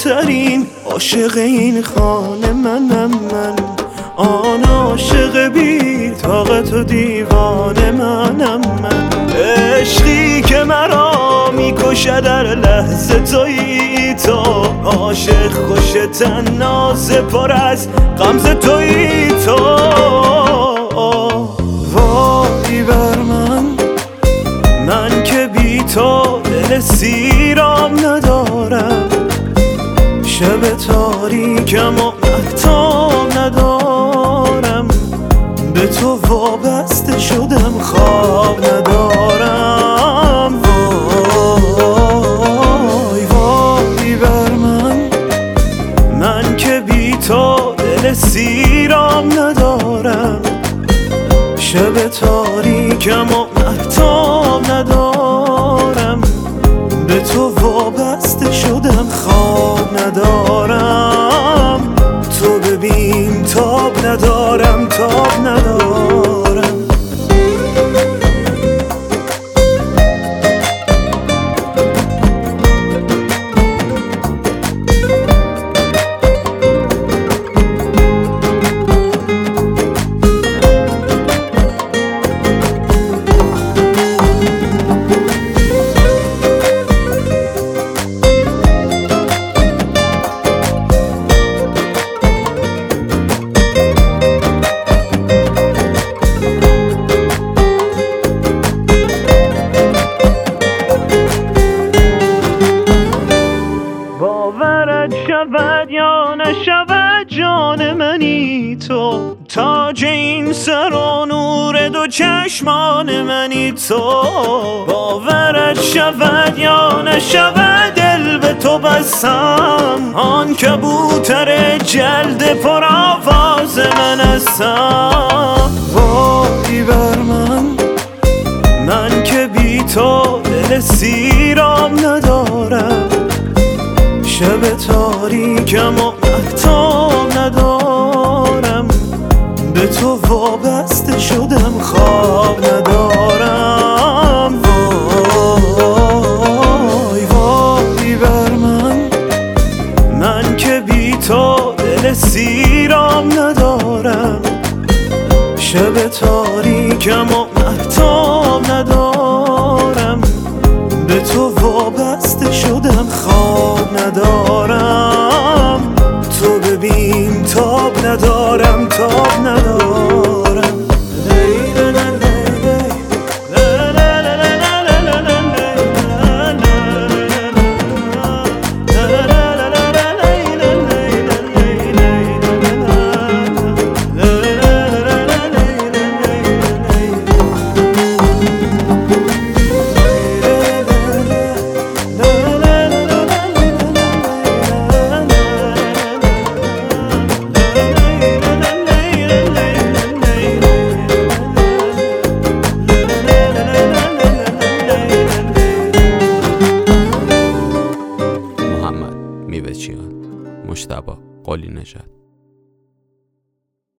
ترین عاشق این خانه منم من، آن عاشق بی طاقت و دیوانه منم من. عشقی که مرا میکشه در لحظه تویی تو، عاشق خوش تنازه پر از غمزه تویی تو. وای بر من که بی تو دل سیرام ندارم، شب تاریکم و مهتاب ندارم، به تو وابسته شدم خواب ندارم. وای بر من که بی تو دل سیرام ندارم، شب تاریکم و مهتاب ندارم، به تو وابسته شدم خواب ندارم. تو ببین تاب ندارم، تاب ندارم. باورت شود یا نشود جان منی تو، تاج این سر و نور دو چشمان منی تو. باورت شود یا نشود دل به تو بستم، آن کبوتر جلد پر آواز من هستم. وای بر من که بی تو دل سیرام ندارم، شب تاریکم و مهتاب ندارم، به تو وابسته شدم خواب ندارم. وای بر من که بی تو دل سیرام ندارم، شب تاریکم و مهتاب ندارم، به تو وابسته شدم خواب ندارم. تو ببین تاب ندارم، تاب ندارم.